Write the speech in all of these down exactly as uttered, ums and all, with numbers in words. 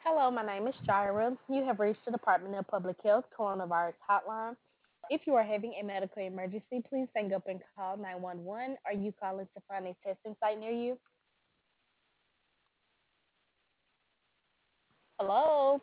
Hello, my name is Jira. You have reached the Department of Public Health Coronavirus Hotline. If you are having a medical emergency, please hang up and call nine one one. Are you calling to find a testing site near you? Hello?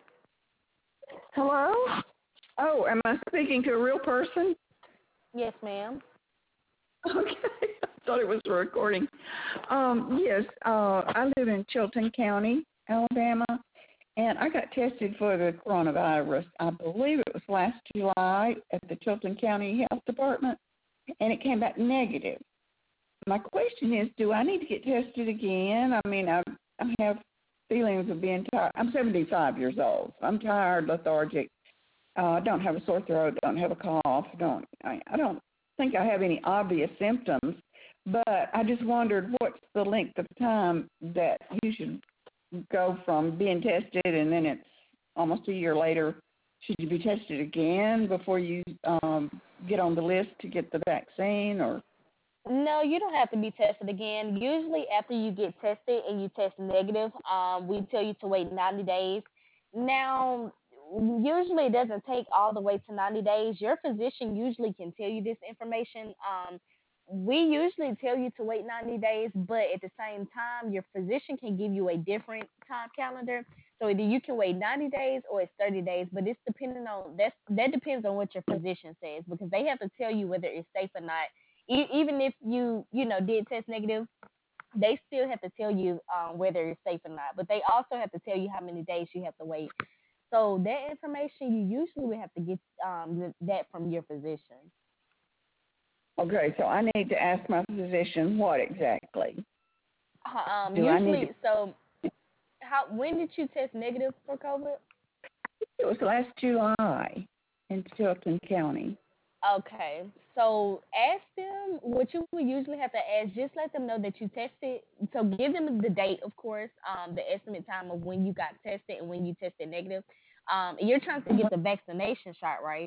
Hello? Oh, am I speaking to a real person? Yes, ma'am. Okay, I thought it was a recording. Um, yes, uh, I live in Chilton County, Alabama, and I got tested for the coronavirus. I believe it was last July at the Chilton County Health Department, and it came back negative. My question is, do I need to get tested again? I mean, I, I have feelings of being tired. I'm seventy-five years old. I'm tired, lethargic. Uh, I don't have a sore throat, don't have a cough, don't I, I don't think I have any obvious symptoms, but I just wondered what's the length of time that you should go from being tested and then it's almost a year later. Should you be tested again before you um, get on the list to get the vaccine? Or No, you don't have to be tested again. Usually, after you get tested and you test negative, um, we tell you to wait ninety days. Now, usually it doesn't take all the way to ninety days. Your physician usually can tell you this information. Um, we usually tell you to wait ninety days, but at the same time, your physician can give you a different time calendar. So either you can wait ninety days or it's thirty days, but it's depending on that's that depends on what your physician says because they have to tell you whether it's safe or not e- even if you you know did test negative, they still have to tell you um, whether it's safe or not. But they also have to tell you how many days you have to wait. So that information you usually would have to get um, th- that from your physician. okay, so I need to ask my physician what exactly. Uh, Um, Do I need to? usually, so how when did you test negative for COVID? It was last July in Chilton County. Okay, so ask them what you would usually have to ask. Just let them know that you tested. So give them the date, of course, um, the estimate time of when you got tested and when you tested negative. Um, and you're trying to get the vaccination shot, right?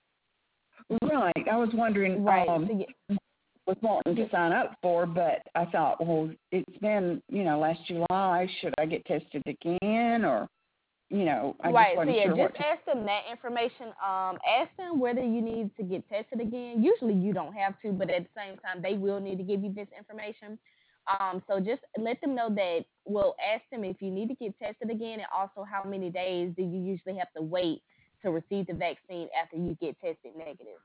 Right. I was wondering, Right. um, So you, was wanting to just sign up for, but I thought, well, it's been, you know, last July. Should I get tested again, or, you know, I just right. So wasn't yeah, sure just what to. ask them that information. Um, ask them whether you need to get tested again. Usually you don't have to, but at the same time they will need to give you this information. Um, so just let them know that. Well, ask them if you need to get tested again, and also how many days do you usually have to wait to receive the vaccine after you get tested negative.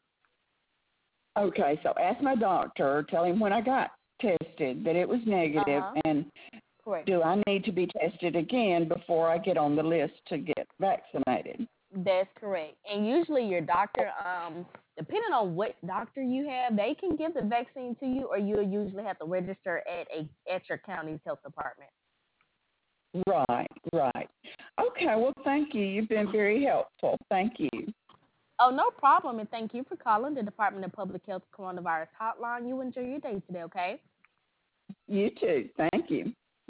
Okay, so ask my doctor, tell him when I got tested that it was Uh negative, huh. and Correct. do I need to be tested again before I get on the list to get vaccinated? That's correct. And usually your doctor, um, depending on what doctor you have, they can give the vaccine to you, or you'll usually have to register at a at your county's health department. Right, right. Okay, well, thank you. You've been very helpful. Thank you. Oh, no problem. And thank you for calling the Department of Public Health Coronavirus Hotline. You enjoy your day today, okay? You too. Thank you.